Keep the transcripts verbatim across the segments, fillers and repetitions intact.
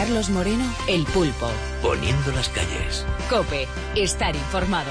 Carlos Moreno, El Pulpo. Poniendo las calles. COPE, estar informado.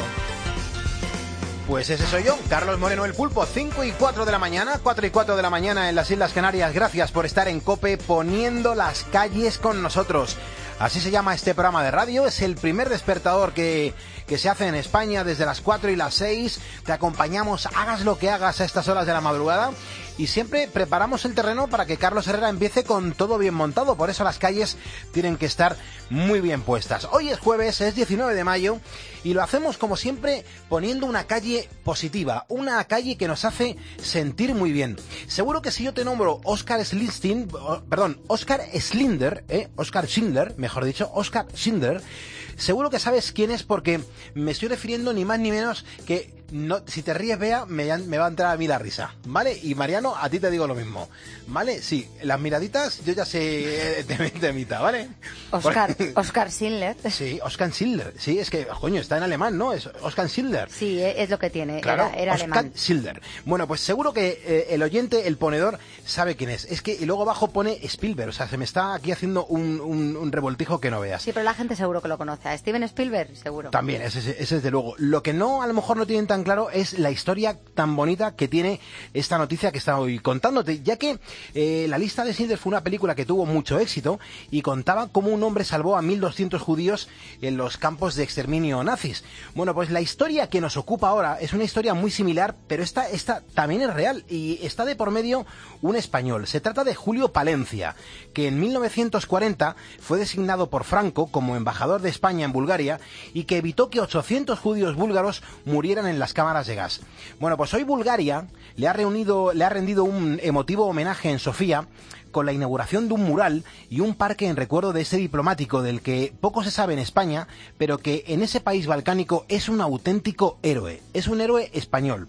Pues ese soy yo, Carlos Moreno, El Pulpo. Cinco y cuatro de la mañana, cuatro y cuatro de la mañana en las Islas Canarias. Gracias por estar en COPE poniendo las calles con nosotros. Así se llama este programa de radio. Es el primer despertador que, que se hace en España desde las cuatro y las seis. Te acompañamos, hagas lo que hagas a estas horas de la madrugada. Y siempre preparamos el terreno para que Carlos Herrera empiece con todo bien montado. Por eso las calles tienen que estar muy bien puestas. Hoy es jueves, es diecinueve de mayo. Y lo hacemos como siempre poniendo una calle positiva. Una calle que nos hace sentir muy bien. Seguro que si yo te nombro Oscar Schindler, perdón, Oscar Schindler, eh, Oscar Schindler, mejor dicho, Oscar Schindler, seguro que sabes quién es porque me estoy refiriendo ni más ni menos que no, si te ríes, Bea, me, me va a entrar a mí la risa, ¿vale? Y Mariano, a ti te digo lo mismo, ¿vale? Sí, las miraditas yo ya sé de, de mitad, ¿vale? Oscar, Oscar Schindler. Sí, Oscar Schindler, sí, es que, coño, está en alemán, ¿no? Es Oscar Schindler. Sí, es lo que tiene, claro, era, era Oscar alemán. Schindler. Bueno, pues seguro que eh, el oyente, el ponedor, sabe quién es. Es que y luego abajo pone Spielberg, o sea, se me está aquí haciendo un, un, un revoltijo que no veas. Sí, pero la gente seguro que lo conoce. A Steven Spielberg, seguro. También, ese, ese desde luego. Lo que no, a lo mejor no tienen tan claro es la historia tan bonita que tiene esta noticia que estoy contándote, ya que eh, La lista de Schindler fue una película que tuvo mucho éxito y contaba cómo un hombre salvó a mil doscientos judíos en los campos de exterminio nazis. Bueno, pues la historia que nos ocupa ahora es una historia muy similar, pero esta, esta también es real y está de por medio un español. Se trata de Julio Palencia, que en mil novecientos cuarenta fue designado por Franco como embajador de España en Bulgaria y que evitó que ochocientos judíos búlgaros murieran en las cámaras de gas. Bueno, pues hoy Bulgaria le ha reunido, le ha rendido un emotivo homenaje en Sofía con la inauguración de un mural y un parque en recuerdo de ese diplomático del que poco se sabe en España, pero que en ese país balcánico es un auténtico héroe, es un héroe español.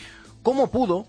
¿Cómo pudo,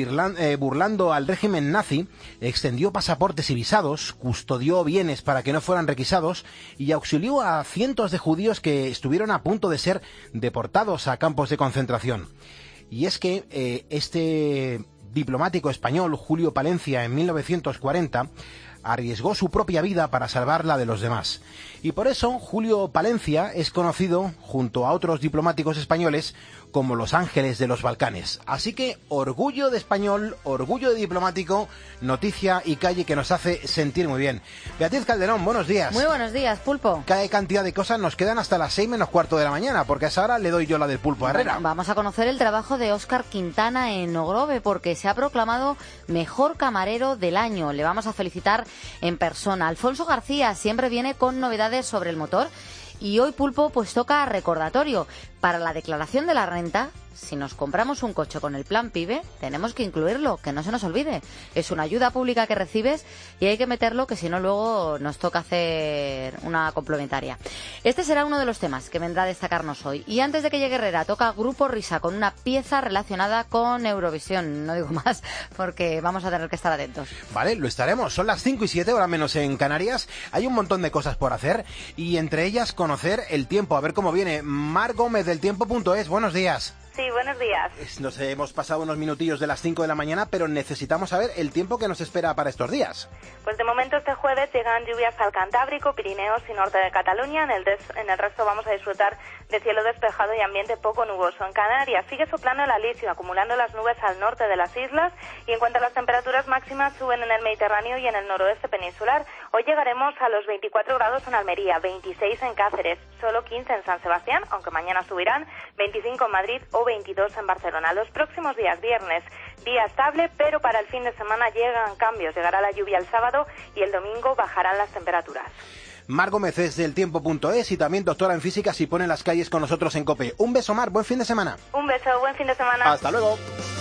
burlando al régimen nazi, extendió pasaportes y visados, custodió bienes para que no fueran requisados y auxilió a cientos de judíos que estuvieron a punto de ser deportados a campos de concentración? Y es que eh, este diplomático español, Julio Palencia, en mil novecientos cuarenta, arriesgó su propia vida para salvar la de los demás. Y por eso Julio Palencia es conocido, junto a otros diplomáticos españoles, como los ángeles de los Balcanes. Así que orgullo de español, orgullo de diplomático, noticia y calle que nos hace sentir muy bien. Beatriz Calderón, buenos días. Muy buenos días, Pulpo. ¿Qué cantidad de cosas nos quedan hasta las seis menos cuarto de la mañana? Porque a esa hora le doy yo la del Pulpo a Herrera. Bueno, vamos a conocer el trabajo de Óscar Quintana en Ogrove, porque se ha proclamado mejor camarero del año. Le vamos a felicitar en persona. Alfonso García siempre viene con novedades sobre el motor. Y hoy, Pulpo, pues toca recordatorio. Para la declaración de la renta, si nos compramos un coche con el plan PIBE, tenemos que incluirlo, que no se nos olvide. Es una ayuda pública que recibes y hay que meterlo, que si no luego nos toca hacer una complementaria. Este será uno de los temas que vendrá a destacarnos hoy. Y antes de que llegue Herrera, toca Grupo Risa con una pieza relacionada con Eurovisión. No digo más porque vamos a tener que estar atentos. Vale, lo estaremos. Son las cinco y siete, ahora menos en Canarias. Hay un montón de cosas por hacer y entre ellas conocer el tiempo. A ver cómo viene. Mar Gómez del tiempo punto es. Buenos días. Sí, buenos días. Nos hemos pasado unos minutillos de las cinco de la mañana, pero necesitamos saber el tiempo que nos espera para estos días. Pues de momento este jueves llegan lluvias al Cantábrico, Pirineos y norte de Cataluña. En el, des, en el resto vamos a disfrutar de cielo despejado y ambiente poco nuboso. En Canarias sigue soplando el alisio, acumulando las nubes al norte de las islas. Y en cuanto a las temperaturas máximas, suben en el Mediterráneo y en el noroeste peninsular. Hoy llegaremos a los veinticuatro grados en Almería, veintiséis en Cáceres, solo quince en San Sebastián, aunque mañana subirán, veinticinco en Madrid o veintidós en Barcelona. Los próximos días, viernes, día estable, pero para el fin de semana llegan cambios. Llegará la lluvia el sábado y el domingo bajarán las temperaturas. Mar Gómez es del tiempo punto es y también doctora en física si pone las calles con nosotros en COPE. Un beso, Mar, buen fin de semana. Un beso, buen fin de semana. Hasta luego.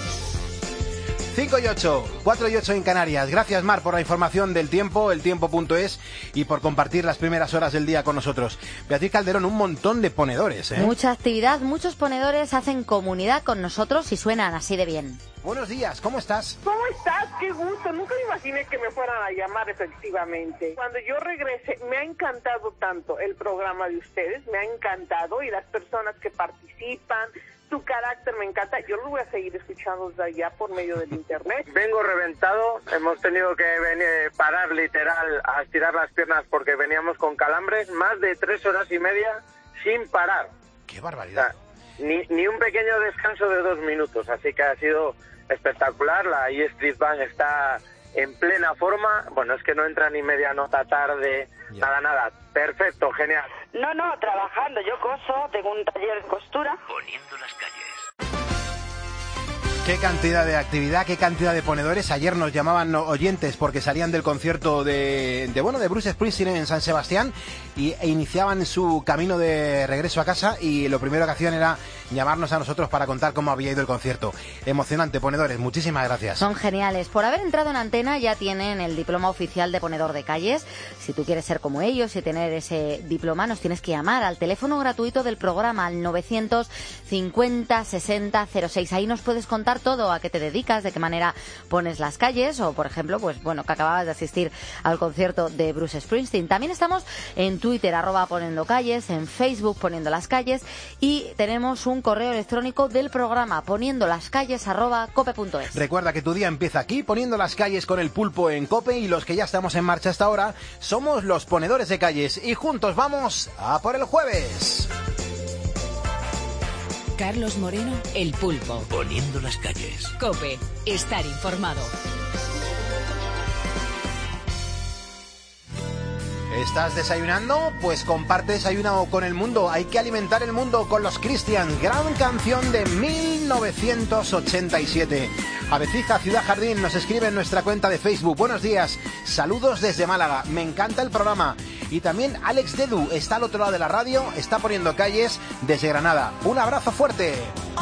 cinco y ocho, cuatro y ocho en Canarias. Gracias, Mar, por la información del tiempo, el tiempo punto es y por compartir las primeras horas del día con nosotros. Beatriz Calderón, un montón de ponedores, ¿eh? Mucha actividad, muchos ponedores hacen comunidad con nosotros y suenan así de bien. buenos días, ¿cómo estás? ¿Cómo estás? Qué gusto, nunca me imaginé que me fueran a llamar efectivamente. Cuando yo regrese, me ha encantado tanto el programa de ustedes, me ha encantado, y las personas que participan, tu carácter me encanta. Yo lo voy a seguir escuchando desde allá por medio del internet. Vengo reventado, hemos tenido que venir, parar literal a estirar las piernas porque veníamos con calambres, más de tres horas y media sin parar. ¡Qué barbaridad! O sea, ni, ni un pequeño descanso de dos minutos, así que ha sido espectacular. La E Street Band está en plena forma, bueno, es que no entra ni media nota tarde, ya. nada, nada, perfecto, genial. No, no, trabajando, yo coso, tengo un taller de costura. Poniendo las calles. Qué cantidad de actividad, qué cantidad de ponedores. Ayer nos llamaban oyentes porque salían del concierto de, de bueno de Bruce Springsteen en San Sebastián y, e iniciaban su camino de regreso a casa, y lo primero que hacían era llamarnos a nosotros para contar cómo había ido el concierto. Emocionante, ponedores, muchísimas gracias. Son geniales. Por haber entrado en antena ya tienen el diploma oficial de ponedor de calles. Si tú quieres ser como ellos y tener ese diploma, nos tienes que llamar al teléfono gratuito del programa, al novecientos cincuenta sesenta cero seis. Ahí nos puedes contar todo, a qué te dedicas, de qué manera pones las calles, o por ejemplo, pues bueno, que acababas de asistir al concierto de Bruce Springsteen. También estamos en Twitter, arroba poniendo calles, en Facebook poniendo las calles, y tenemos un correo electrónico del programa, poniendo las calles arroba cope punto es. Recuerda que tu día empieza aquí, poniendo las calles con el pulpo en Cope, y los que ya estamos en marcha hasta ahora somos los ponedores de calles, y juntos vamos a por el jueves. Carlos Moreno, El Pulpo. Poniendo las calles. COPE, estar informado. ¿Estás desayunando? Pues comparte desayuno con el mundo. Hay que alimentar el mundo con los Christian. Gran canción de mil novecientos ochenta y siete. Abecija Ciudad Jardín nos escribe en nuestra cuenta de Facebook. Buenos días, saludos desde Málaga. Me encanta el programa. Y también Alex Dedu está al otro lado de la radio, está poniendo calles desde Granada. Un abrazo fuerte.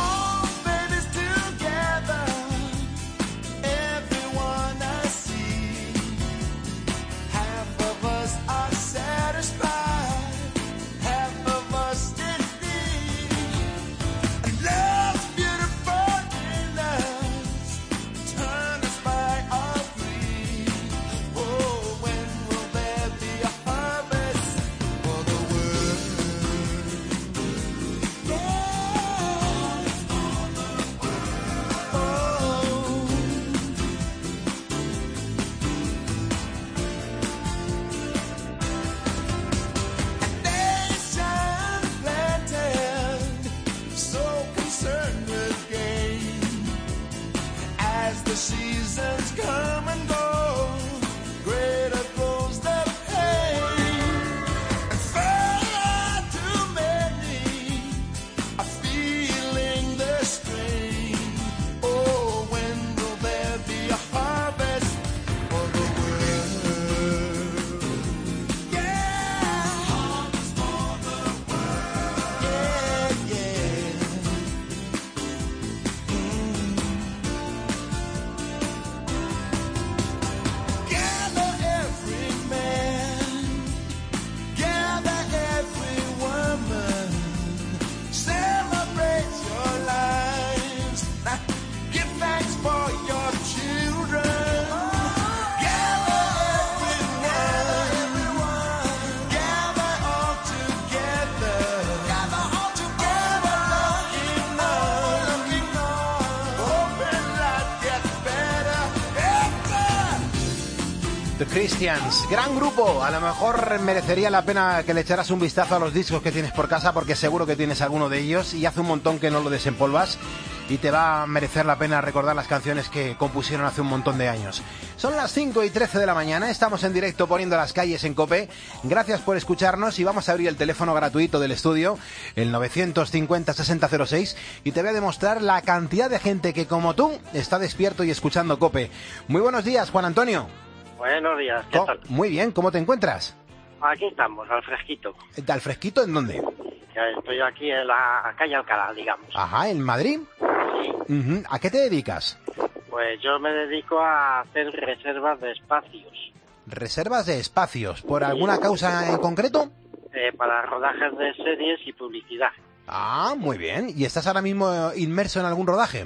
The Christians, gran grupo. A lo mejor merecería la pena que le echaras un vistazo a los discos que tienes por casa, porque seguro que tienes alguno de ellos y hace un montón que no lo desempolvas, y te va a merecer la pena recordar las canciones que compusieron hace un montón de años. Son las cinco y trece de la mañana, estamos en directo poniendo las calles en COPE. Gracias por escucharnos y vamos a abrir el teléfono gratuito del estudio, el novecientos cincuenta sesenta cero seis, y te voy a demostrar la cantidad de gente que, como tú, está despierto y escuchando COPE. Muy buenos días, Juan Antonio. Buenos días, ¿qué tal? Muy bien, ¿cómo te encuentras? Aquí estamos, al fresquito. ¿Al fresquito en dónde? Ya estoy aquí en la calle Alcalá, digamos. Ajá, ¿en Madrid? Sí. Uh-huh. ¿A qué te dedicas? Pues yo me dedico a hacer reservas de espacios. ¿Reservas de espacios? ¿Por alguna causa en concreto? Eh, para rodajes de series y publicidad. Ah, muy bien. ¿Y estás ahora mismo inmerso en algún rodaje?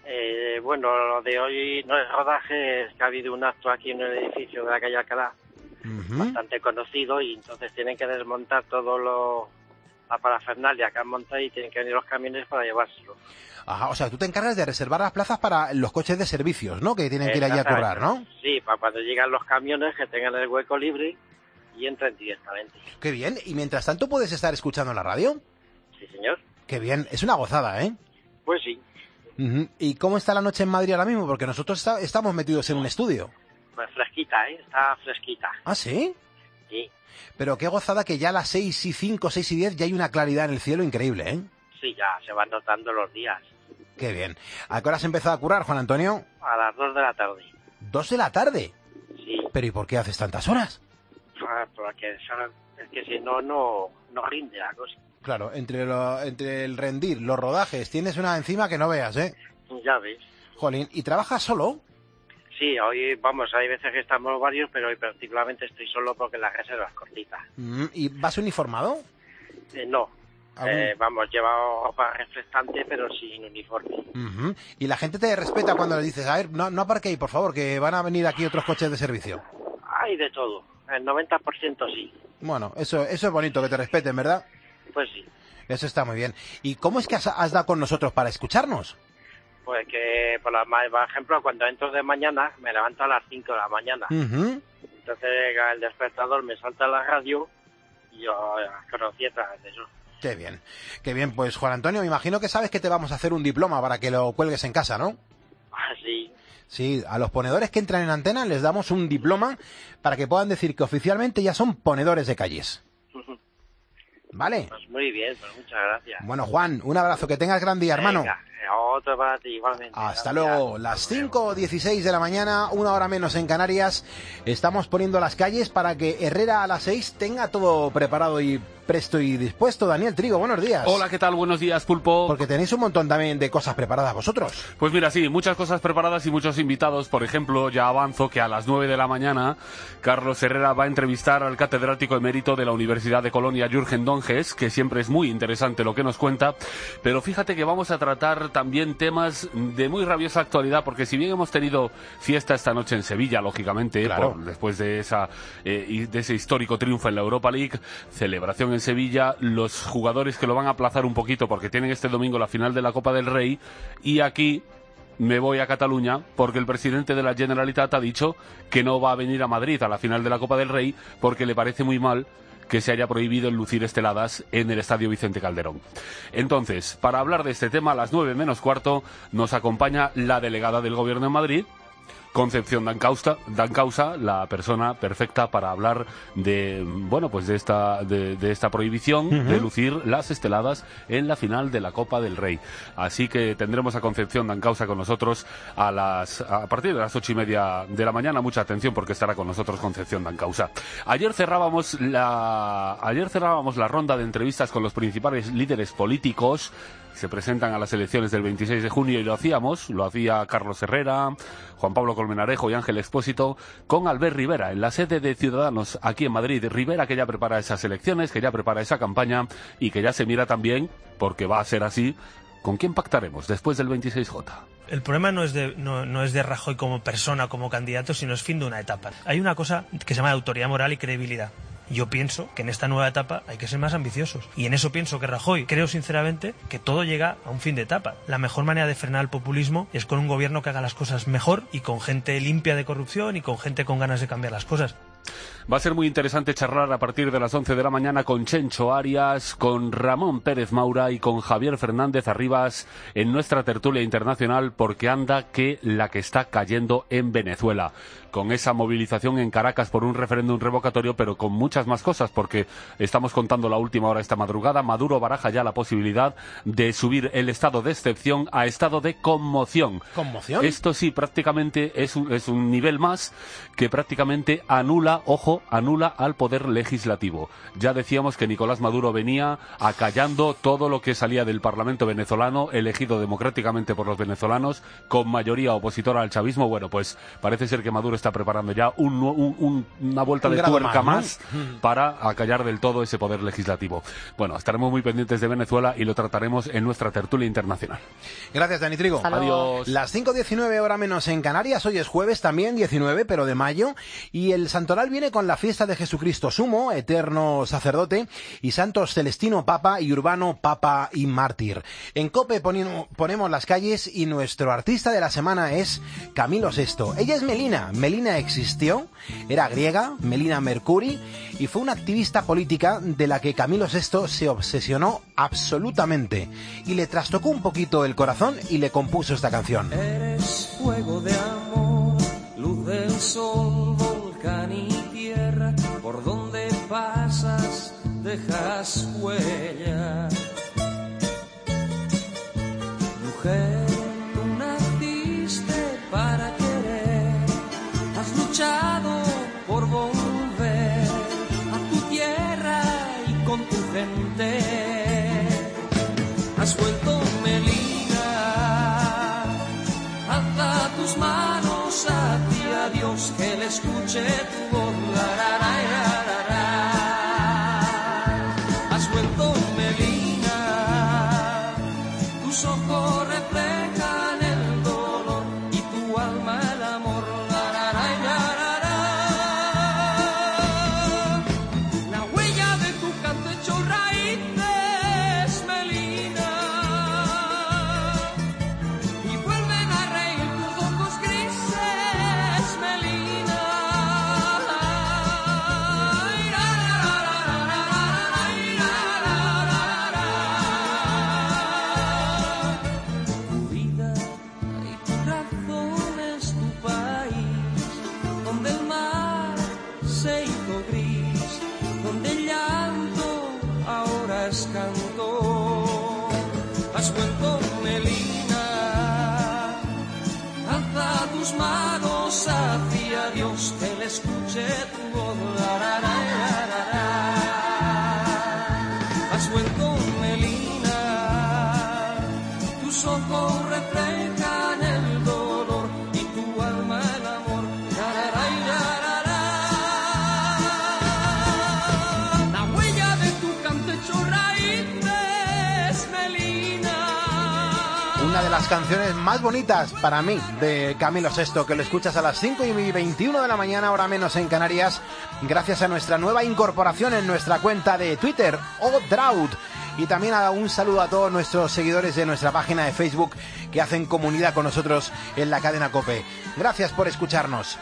Eh, bueno, lo de hoy no es rodaje, es que ha habido un acto aquí en el edificio de la calle Alcalá, uh-huh. bastante conocido, y entonces tienen que desmontar todo lo la parafernalia que han montado y tienen que venir los camiones para llevárselo. Ajá, o sea, tú te encargas de reservar las plazas para los coches de servicios, ¿no? Que tienen que ir allí a currar, ¿no? Sí, para cuando llegan los camiones que tengan el hueco libre y entren directamente. Qué bien, y mientras tanto puedes estar escuchando la radio. Sí, señor. Qué bien, es una gozada, ¿eh? Pues sí. Uh-huh. ¿Y cómo está la noche en Madrid ahora mismo? Porque nosotros está, estamos metidos en un estudio. Pues fresquita, ¿eh? Está fresquita. ¿Ah, sí? Sí. Pero qué gozada que ya a las seis y cinco, seis y diez ya hay una claridad en el cielo increíble, ¿eh? Sí, ya se van notando los días. Qué bien. ¿A qué hora has empezado a curar, Juan Antonio? A las dos de la tarde. ¿Dos de la tarde? Sí. ¿Pero y por qué haces tantas horas? Ah, porque es que si no, no, no rinde la cosa. Claro, entre, lo, entre el rendir, los rodajes, tienes una encima que no veas, ¿eh? Ya ves. Jolín, ¿y trabajas solo? Sí, hoy, vamos, hay veces que estamos varios, pero hoy particularmente estoy solo porque la reserva es cortita. Mm, ¿Y vas uniformado? Eh, no. Eh, vamos, llevo ropa reflectante, pero sin uniforme. Uh-huh. ¿Y la gente te respeta cuando le dices, a ver, no, no aparquéis, por favor, que van a venir aquí otros coches de servicio? Hay de todo. El noventa por ciento sí. Bueno, eso, eso es bonito, que te respeten, ¿verdad? Pues sí. Eso está muy bien. ¿Y cómo es que has, has dado con nosotros para escucharnos? Pues que, por, la, por ejemplo, cuando entro de mañana, me levanto a las cinco de la mañana. Uh-huh. Entonces el despertador me salta a la radio y yo conocí a través de eso. Qué bien, qué bien. Pues Juan Antonio, me imagino que sabes que te vamos a hacer un diploma para que lo cuelgues en casa, ¿no? Ah, sí. Sí, a los ponedores que entran en antena les damos un diploma para que puedan decir que oficialmente ya son ponedores de calles. ¿Vale? Pues muy bien, pues muchas gracias. Bueno, Juan, un abrazo, que tengas gran día, hermano. Venga, otro para ti igualmente. Hasta gracias. luego, las cinco dieciséis de la mañana, una hora menos en Canarias. Estamos poniendo las calles para que Herrera a las seis tenga todo preparado y presto y dispuesto. Daniel Trigo, buenos días. Hola, ¿qué tal? Buenos días, Pulpo. Porque tenéis un montón también de cosas preparadas vosotros. Pues mira, sí, muchas cosas preparadas y muchos invitados. Por ejemplo, ya avanzo que a las nueve de la mañana Carlos Herrera va a entrevistar al catedrático emérito de la Universidad de Colonia, Jürgen Donges, que siempre es muy interesante lo que nos cuenta. Pero fíjate que vamos a tratar también temas de muy rabiosa actualidad, porque si bien hemos tenido fiesta esta noche en Sevilla, lógicamente, claro. por, después de, esa, eh, de ese histórico triunfo en la Europa League, celebración en Sevilla, los jugadores que lo van a aplazar un poquito porque tienen este domingo la final de la Copa del Rey, y aquí me voy a Cataluña porque el presidente de la Generalitat ha dicho que no va a venir a Madrid a la final de la Copa del Rey porque le parece muy mal que se haya prohibido el lucir esteladas en el Estadio Vicente Calderón. Entonces, para hablar de este tema, a las nueve menos cuarto nos acompaña la delegada del Gobierno en Madrid, Concepción Dancausa, Dancausa, la persona perfecta para hablar de, bueno, pues de esta, de, de esta prohibición uh-huh. de lucir las esteladas en la final de la Copa del Rey. Así que tendremos a Concepción Dancausa con nosotros a las, a partir de las ocho y media de la mañana. Mucha atención porque estará con nosotros Concepción Dancausa. Ayer cerrábamos la, ayer cerrábamos la ronda de entrevistas con los principales líderes políticos. Se presentan a las elecciones del veintiséis de junio y lo hacíamos, lo hacía Carlos Herrera, Juan Pablo Colmenarejo y Ángel Expósito con Albert Rivera en la sede de Ciudadanos aquí en Madrid. Rivera que ya prepara esas elecciones, que ya prepara esa campaña y que ya se mira también, porque va a ser así, ¿con quién pactaremos después del veintiséis J? El problema no es de no, no es de Rajoy como persona, como candidato, sino es fin de una etapa. Hay una cosa que se llama autoridad moral y credibilidad. Yo pienso que en esta nueva etapa hay que ser más ambiciosos. Y en eso pienso que Rajoy, creo sinceramente, que todo llega a un fin de etapa. La mejor manera de frenar el populismo es con un gobierno que haga las cosas mejor y con gente limpia de corrupción y con gente con ganas de cambiar las cosas. Va a ser muy interesante charlar a partir de las once de la mañana con Chencho Arias, con Ramón Pérez Maura y con Javier Fernández Arribas en nuestra tertulia internacional, porque anda que la que está cayendo en Venezuela, con esa movilización en Caracas por un referéndum revocatorio, pero con muchas más cosas, porque estamos contando la última hora esta madrugada. Maduro baraja ya la posibilidad de subir el estado de excepción a estado de conmoción. ¿Conmoción? Esto sí, prácticamente es un, es un nivel más que prácticamente anula, ojo, ojo, anula al poder legislativo. Ya decíamos que Nicolás Maduro venía acallando todo lo que salía del Parlamento venezolano, elegido democráticamente por los venezolanos, con mayoría opositora al chavismo. Bueno, pues parece ser que Maduro está preparando ya un, un, un, una vuelta un de tuerca más, más, ¿no? para acallar del todo ese poder legislativo. Bueno, estaremos muy pendientes de Venezuela y lo trataremos en nuestra tertulia internacional. Gracias, Dani Trigo. Adiós. Las cinco diecinueve, hora menos en Canarias. Hoy es jueves también, diecinueve, pero de mayo. Y el santoral viene con la fiesta de Jesucristo Sumo, eterno sacerdote, y santos Celestino Papa y Urbano Papa y Mártir. En COPE ponemos, ponemos las calles y nuestro artista de la semana es Camilo sexto. Ella es Melina. Melina existió, era griega, Melina Mercuri, y fue una activista política de la que Camilo sexto se obsesionó absolutamente. Y le trastocó un poquito el corazón y le compuso esta canción. Eres fuego de amor, luz del sol, volcán y tierra, por donde pasas dejas huella. Mujer, tú naciste para querer, has luchado por volver a tu tierra y con tu gente. Has vuelto Melina, alza tus manos hacia Dios, que le escuche tu voz. La, la, la, la, la, la. Has vuelto Melina, tus ojos reflejan el dolor y tu alma el amor. La, la, la, la, la, la. La huella de tu canto echó raíces, Melina, y vuelven a reír tus ojos grises, Melina. Ay, la, la, la, la, la, la, la, la, la, la. Tu vida y tu razón es tu país, donde el mar se hizo gris, donde el llanto ahora es canto. Has vuelto Melina, alza tus manos hacia Dios, que le escuche tu voz. La, la, la, la, la, la. Has vuelto Melina, tus ojos reflejan el dolor y tu alma el amor. La, la, la, la, la, la. La huella de tu canto echó raíces, Melina. Una de las canciones más bonitas para mí de Camilo sexto, que lo escuchas a las cinco y veintiuno de la mañana, hora menos en Canarias, gracias a nuestra nueva incorporación en nuestra cuenta de Twitter, Odraut. Y también a un saludo a todos nuestros seguidores de nuestra página de Facebook que hacen comunidad con nosotros en la cadena COPE. Gracias por escucharnos.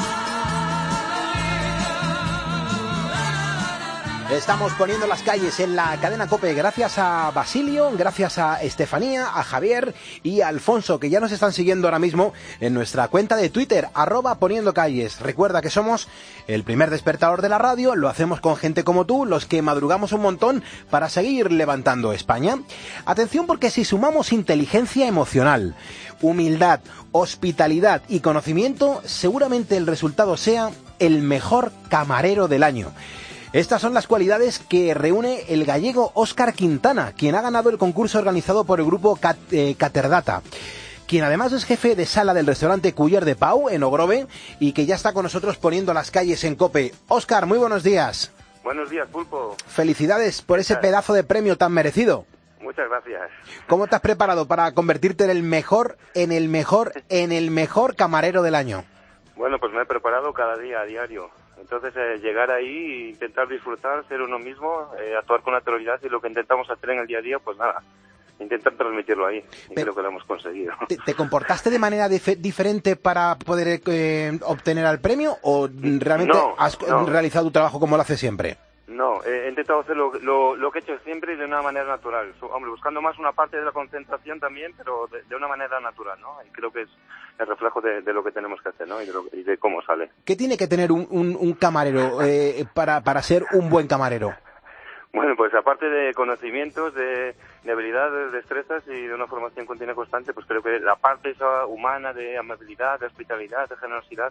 Estamos poniendo las calles en la cadena COPE gracias a Basilio, gracias a Estefanía, a Javier y a Alfonso, que ya nos están siguiendo ahora mismo en nuestra cuenta de Twitter, arroba poniendo calles. Recuerda que somos el primer despertador de la radio, lo hacemos con gente como tú, los que madrugamos un montón para seguir levantando España. Atención, porque si sumamos inteligencia emocional, humildad, hospitalidad y conocimiento, seguramente el resultado sea el mejor camarero del año. Estas son las cualidades que reúne el gallego Óscar Quintana, quien ha ganado el concurso organizado por el grupo Cat, eh, Caterdata, quien además es jefe de sala del restaurante Culler de Pau, en Ogrove, y que ya está con nosotros poniendo las calles en COPE. Óscar, muy buenos días. Buenos días, Pulpo. Felicidades por ese pedazo de premio tan merecido. Muchas gracias. ¿Cómo te has preparado para convertirte en el mejor, en el mejor, en el mejor camarero del año? Bueno, pues me he preparado cada día, a diario. Entonces, eh, llegar ahí, intentar disfrutar, ser uno mismo, eh, actuar con naturalidad, y lo que intentamos hacer en el día a día, pues nada, intentar transmitirlo ahí. Y Pero, creo que lo hemos conseguido. ¿Te, te comportaste de manera dif- diferente para poder eh, obtener el premio o realmente No, has no. realizado tu trabajo como lo haces siempre? No, he intentado hacer lo, lo, lo que he hecho siempre y de una manera natural. So, hombre, buscando más una parte de la concentración también, pero de, de una manera natural, ¿no? Y creo que es el reflejo de, de lo que tenemos que hacer, ¿no? Y de, lo, y de cómo sale. ¿Qué tiene que tener un, un, un camarero eh, para, para ser un buen camarero? Bueno, pues aparte de conocimientos, de, de habilidades, de destrezas y de una formación continua y constante, pues creo que la parte esa humana de amabilidad, de hospitalidad, de generosidad,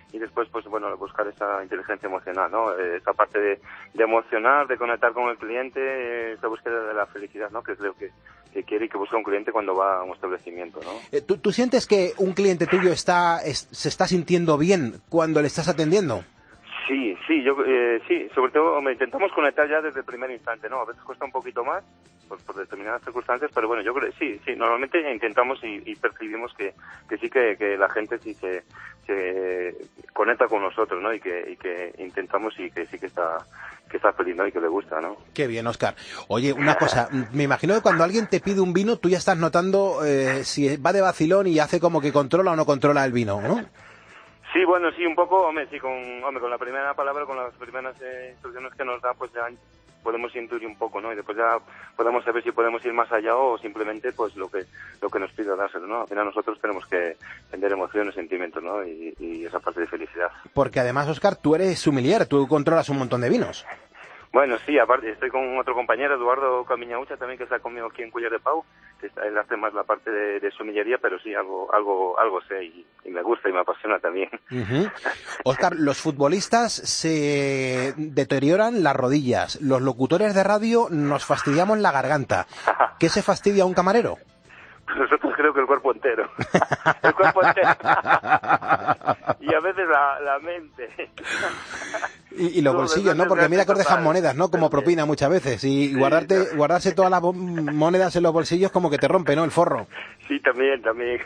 y después, pues bueno, buscar esa inteligencia emocional, ¿no? Eh, esa parte de, de emocionar, de conectar con el cliente, eh, esa búsqueda de la felicidad, ¿no? Que es lo que, que quiere y que busca un cliente cuando va a un establecimiento, ¿no? Eh, ¿tú, ¿Tú sientes que un cliente tuyo está es, se está sintiendo bien cuando le estás atendiendo? Sí, sí, yo eh, sí, sobre todo hombre, intentamos conectar ya desde el primer instante, ¿no? A veces cuesta un poquito más por, por determinadas circunstancias, pero bueno, yo creo sí, sí, normalmente intentamos y, y percibimos que, que sí que, que la gente sí se, se conecta con nosotros, ¿no? Y que, y que intentamos y que sí que está que está feliz, ¿no? Y que le gusta, ¿no? Qué bien, Óscar. Oye, una cosa, me imagino que cuando alguien te pide un vino, tú ya estás notando eh, si va de vacilón y hace como que controla o no controla el vino, ¿no? Sí, bueno, sí, un poco, hombre, sí, con, hombre, con la primera palabra, con las primeras eh, instrucciones que nos da, pues ya podemos intuir un poco, ¿no? Y después ya podemos saber si podemos ir más allá o simplemente, pues, lo que lo que nos pida dárselo, ¿no? Al final nosotros tenemos que vender emociones, sentimientos, ¿no? Y, y esa parte de felicidad. Porque además, Óscar, tú eres sommelier, tú controlas un montón de vinos. Bueno, sí, aparte estoy con otro compañero, Eduardo Camiñaucha, también, que está conmigo aquí en Cuéllar de Pau, que está, él hace más la parte de, de somillería, pero sí, algo algo algo sé y, y me gusta y me apasiona también. Uh-huh. Óscar, los futbolistas se deterioran las rodillas, los locutores de radio nos fastidiamos la garganta. ¿Qué se fastidia a un camarero? Nosotros creo que el cuerpo entero. El cuerpo entero. Y a veces la, la mente. Y, y los bolsillos, ¿no? Porque mira que os dejan monedas, ¿no? Como propina muchas veces. Y guardarte, guardarse todas las monedas en los bolsillos como que te rompe, ¿no? El forro. Sí, también, también.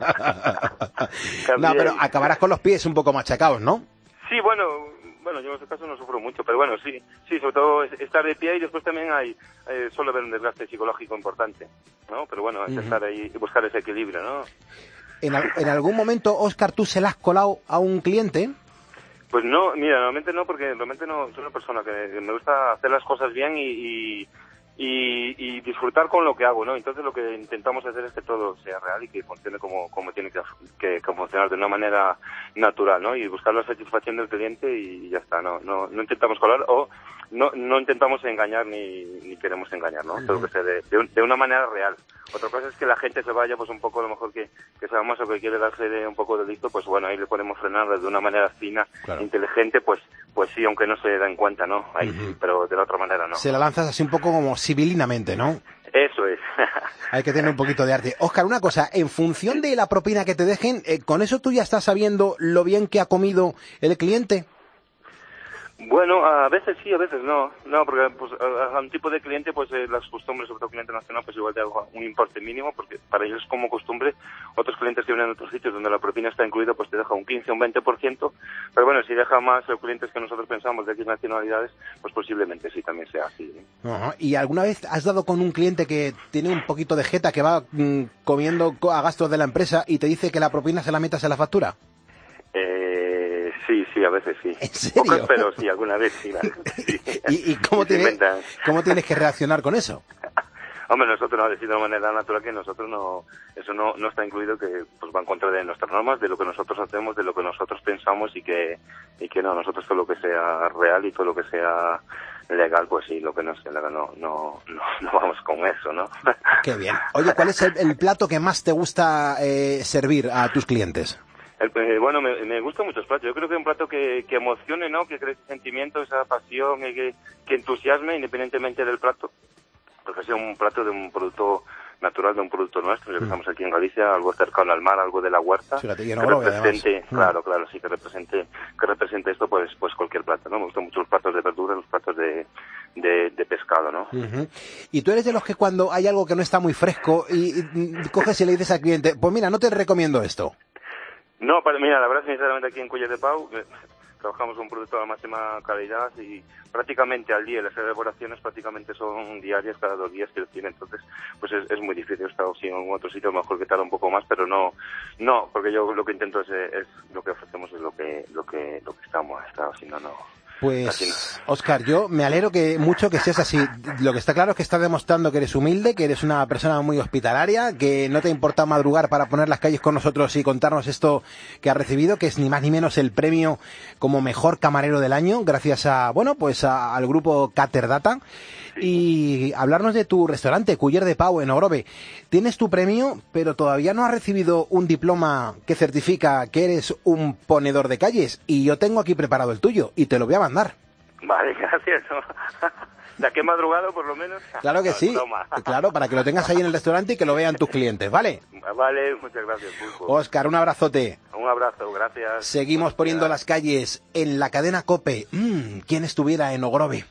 No, pero acabarás con los pies un poco machacados, ¿no? Sí, bueno... Bueno, yo en este caso no sufro mucho, pero bueno, sí, sí, sobre todo estar de pie y después también hay, eh, suele haber un desgaste psicológico importante, ¿no? Pero bueno, hay que uh-huh. estar ahí y buscar ese equilibrio, ¿no? ¿En, al, en algún momento, Óscar, tú se la has colado a un cliente? Pues no, mira, normalmente no, porque realmente no soy una persona que, que me gusta hacer las cosas bien y, y, y, y disfrutar con lo que hago, ¿no? Entonces lo que intentamos hacer es que todo sea real y que funcione como, como tiene que, que, que funcionar de una manera natural, ¿no? Y buscar la satisfacción del cliente y ya está, no no, no intentamos colar o no no intentamos engañar ni, ni queremos engañar, ¿no? Todo lo que sea de, de, un, de una manera real. Otra cosa es que la gente se vaya pues un poco, a lo mejor que, que sea más o que quiere darse de un poco de listo, pues bueno, ahí le podemos frenar de una manera fina, claro. Inteligente, pues pues sí, aunque no se den cuenta, ¿no? Ahí uh-huh. sí, pero de la otra manera no. Se la lanzas así un poco como civilinamente, ¿no? Eso es. Hay que tener un poquito de arte. Óscar, una cosa, en función de la propina que te dejen, eh, ¿con eso tú ya estás sabiendo lo bien que ha comido el cliente? Bueno, a veces sí, a veces no. No, porque pues, a, a un tipo de cliente, pues eh, las costumbres, sobre todo cliente nacional, pues igual te hago un importe mínimo, porque para ellos es como costumbre. Otros clientes que vienen de otros sitios donde la propina está incluida, pues te deja un quince o un veinte por ciento. Pero bueno, si deja más los clientes que nosotros pensamos de X nacionalidades, pues posiblemente sí también sea así. Uh-huh. ¿Y alguna vez has dado con un cliente que tiene un poquito de jeta, que va mmm, comiendo a gastos de la empresa y te dice que la propina se la metas en la factura? Eh, sí, sí, a veces sí. ¿En serio? Pocas, pero sí, alguna vez sí. sí. ¿Y, y cómo, tienes, cómo tienes que reaccionar con eso? Hombre, nosotros no decimos de una manera natural que nosotros no, eso no, no está incluido, que pues va en contra de nuestras normas, de lo que nosotros hacemos, de lo que nosotros pensamos y que, y que no, nosotros todo lo que sea real y todo lo que sea legal, pues sí, lo que no sea legal no, no, no, no vamos con eso, ¿no? Qué bien. Oye, ¿cuál es el, el plato que más te gusta eh, servir a tus clientes? El, eh, bueno, me, me gustan muchos platos. Yo creo que un plato que, que emocione, ¿no? Que cree sentimientos, esa pasión y que, que entusiasme independientemente del plato. Porque sea un plato de un producto natural, de un producto nuestro. Ya que mm. estamos aquí en Galicia, algo cercano al mar, algo de la huerta. Fíjate, que no represente, claro, claro, sí, que represente, que represente esto, pues, pues cualquier plato, ¿no? Me gustan mucho los platos de verdura, los platos de, de, de pescado, ¿no? Uh-huh. Y tú eres de los que cuando hay algo que no está muy fresco y, y coges y le dices al cliente, pues mira, no te recomiendo esto. No, para, mira, la verdad, sinceramente, aquí en Cuéllar de Pau eh, trabajamos un producto de la máxima calidad y prácticamente al día, las elaboraciones prácticamente son diarias, cada dos días que lo tiene, entonces pues es, es muy difícil. He estado sí, en otro sitio, mejor que tarda un poco más, pero no, no, porque yo lo que intento es, es lo que ofrecemos es lo que, lo que, lo que estamos, está, si no, no. Pues, Óscar, yo me alegro que mucho que seas así. Lo que está claro es que estás demostrando que eres humilde, que eres una persona muy hospitalaria, que no te importa madrugar para poner las calles con nosotros y contarnos esto que has recibido, que es ni más ni menos el premio como mejor camarero del año, gracias a, bueno, pues a, al grupo Caterdata. Y hablarnos de tu restaurante, Culler de Pau, en Ogrove. Tienes tu premio, pero todavía no has recibido un diploma que certifica que eres un ponedor de calles. Y yo tengo aquí preparado el tuyo y te lo voy a mandar. Vale, gracias. ¿De aquí madrugado, por lo menos? Claro que No, sí. broma. Claro, para que lo tengas ahí en el restaurante y que lo vean tus clientes, ¿vale? Vale, muchas gracias, Pulpo. Óscar, un abrazote. Un abrazo, gracias. Seguimos poniendo las calles en la cadena COPE. Mm, ¿quién estuviera en Ogrove?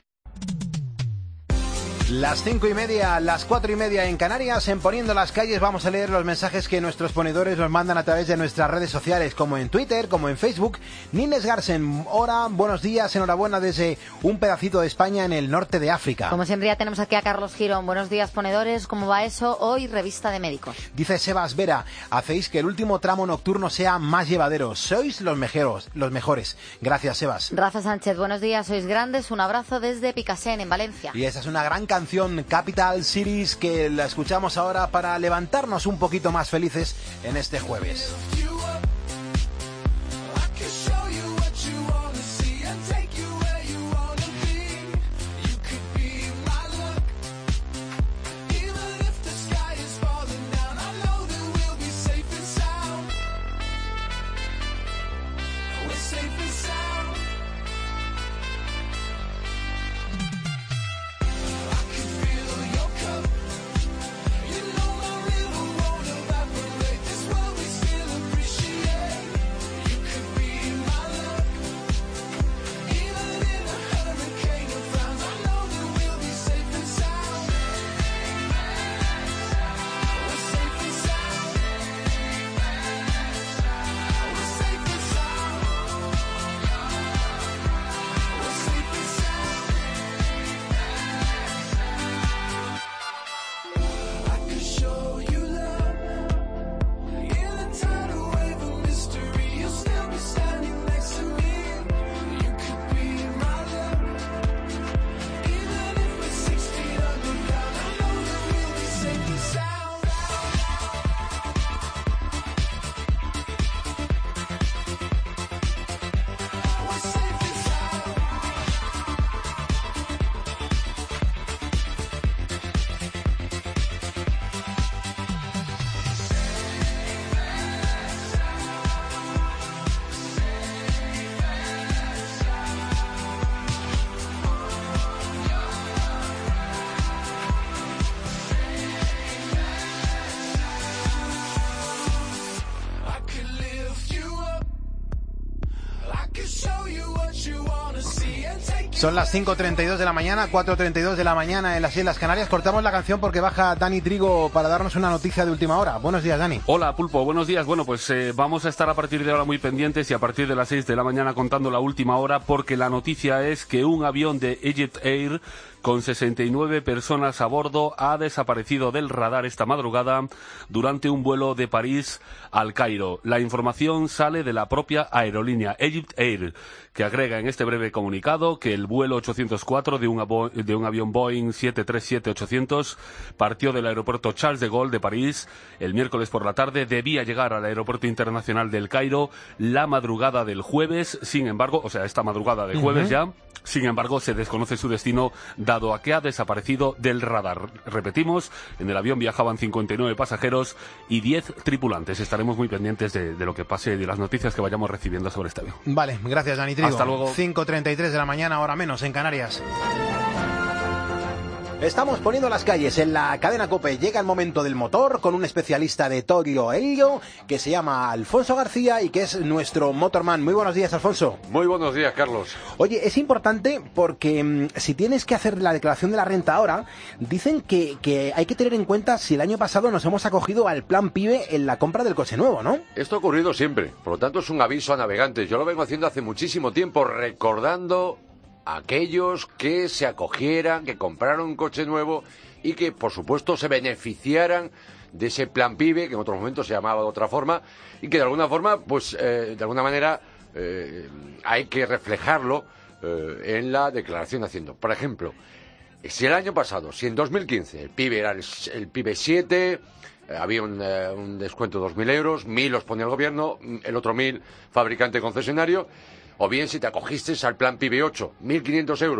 Las cinco y media, las cuatro y media en Canarias, en Poniendo las Calles vamos a leer los mensajes que nuestros ponedores nos mandan a través de nuestras redes sociales, como en Twitter, como en Facebook. Nines Garsen, hola, buenos días, enhorabuena desde un pedacito de España en el norte de África. Como siempre ya tenemos aquí a Carlos Girón. Buenos días, ponedores, ¿cómo va eso? Hoy, revista de médicos. Dice Sebas Vera, hacéis que el último tramo nocturno sea más llevadero. Sois los mejores, los mejores. Gracias, Sebas. Rafa Sánchez, buenos días, sois grandes. Un abrazo desde Picassent, en Valencia. Y esa es una gran canción. Canción Capital Cities que la escuchamos ahora para levantarnos un poquito más felices en este jueves. Son las cinco treinta y dos de la mañana, cuatro treinta y dos de la mañana en las Islas Canarias. Cortamos la canción porque baja Dani Trigo para darnos una noticia de última hora. Buenos días, Dani. Hola, Pulpo, buenos días. Bueno, pues eh, vamos a estar a partir de ahora muy pendientes y a partir de las seis de la mañana contando la última hora, porque la noticia es que un avión de Egypt Air con sesenta y nueve personas a bordo ha desaparecido del radar esta madrugada durante un vuelo de París al Cairo. La información sale de la propia aerolínea Egypt Air, que agrega en este breve comunicado que el vuelo ochocientos cuatro de un, de un avión Boeing siete tres siete ochocientos partió del aeropuerto Charles de Gaulle de París el miércoles por la tarde. Debía llegar al aeropuerto internacional del Cairo la madrugada del jueves, sin embargo, o sea, esta madrugada del jueves uh-huh. ya, sin embargo, se desconoce su destino dado a que ha desaparecido del radar. Repetimos, en el avión viajaban cincuenta y nueve pasajeros y diez tripulantes. Estaremos muy pendientes de, de lo que pase y de las noticias que vayamos recibiendo sobre este avión. Vale, gracias, Dani Trigo. Hasta luego. cinco treinta y tres de la mañana, ahora menos, en Canarias. Estamos poniendo las calles en la cadena COPE. Llega el momento del motor con un especialista de Torio Helio que se llama Alfonso García y que es nuestro motorman. Muy buenos días, Alfonso. Muy buenos días, Carlos. Oye, es importante porque mmm, si tienes que hacer la declaración de la renta ahora, dicen que, que hay que tener en cuenta si el año pasado nos hemos acogido al plan PIBE en la compra del coche nuevo, ¿no? Esto ha ocurrido siempre, por lo tanto es un aviso a navegantes. Yo lo vengo haciendo hace muchísimo tiempo, recordando aquellos que se acogieran, que compraron un coche nuevo y que, por supuesto, se beneficiaran de ese plan PIBE, que en otros momentos se llamaba de otra forma, y que de alguna forma, pues, eh, de alguna manera, eh, hay que reflejarlo eh, en la declaración de Hacienda. Por ejemplo, si el año pasado, si en dos mil quince el PIBE era el, el PIBE siete, eh, había un, eh, un descuento de dos mil euros, mil los ponía el gobierno, el otro mil fabricante concesionario. O bien si te acogiste al plan PIBE ocho, mil quinientos euros,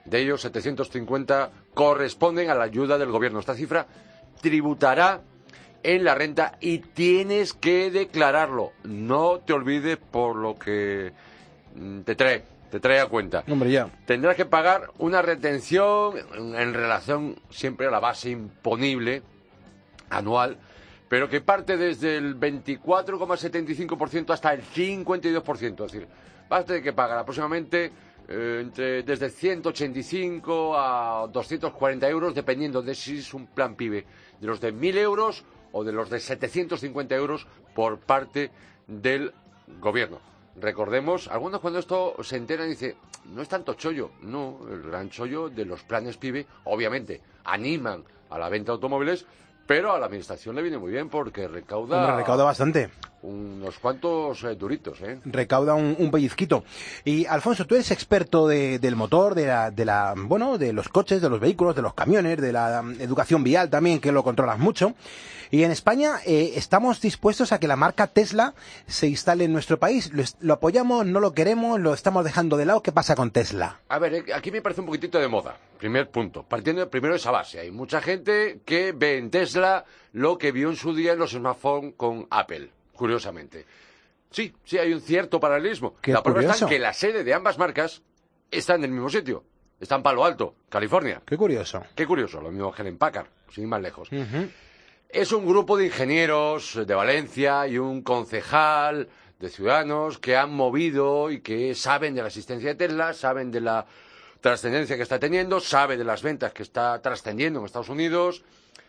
De ellos, setecientos cincuenta corresponden a la ayuda del gobierno. Esta cifra tributará en la renta y tienes que declararlo. No te olvides por lo que te trae, te trae a cuenta. Hombre, ya. Tendrás que pagar una retención en relación siempre a la base imponible anual, pero que parte desde el veinticuatro coma setenta y cinco por ciento hasta el cincuenta y dos por ciento. Es decir, vas a tener que pagar aproximadamente eh, entre, desde ciento ochenta y cinco a doscientos cuarenta euros, dependiendo de si es un plan PIBE, de los de mil euros o de los de setecientos cincuenta euros por parte del gobierno. Recordemos, algunos cuando esto se enteran dicen, no es tanto chollo. No, el gran chollo de los planes PIBE, obviamente, animan a la venta de automóviles, pero a la administración le viene muy bien porque recauda... Hombre, recauda bastante. Unos cuantos eh, duritos, ¿eh? Recauda un, un pellizquito. Y, Alfonso, tú eres experto de, del motor, de la, de la, bueno, de los coches, de los vehículos, de los camiones, de la um, educación vial también, que lo controlas mucho. Y en España eh, estamos dispuestos a que la marca Tesla se instale en nuestro país. ¿Lo, ¿Lo apoyamos, no lo queremos, lo estamos dejando de lado? ¿Qué pasa con Tesla? A ver, eh, aquí me parece un poquitito de moda. Primer punto. Partiendo primero de esa base. Hay mucha gente que ve en Tesla lo que vio en su día en los smartphones con Apple. Curiosamente. Sí, sí, hay un cierto paralelismo. Qué la prueba curioso. está en que la sede de ambas marcas está en el mismo sitio. Está en Palo Alto, California. Qué curioso. Qué curioso, lo mismo Hewlett Packard, sin ir más lejos. Uh-huh. Es un grupo de ingenieros de Valencia y un concejal de Ciudadanos que han movido y que saben de la existencia de Tesla, saben de la trascendencia que está teniendo, saben de las ventas que está trascendiendo en Estados Unidos.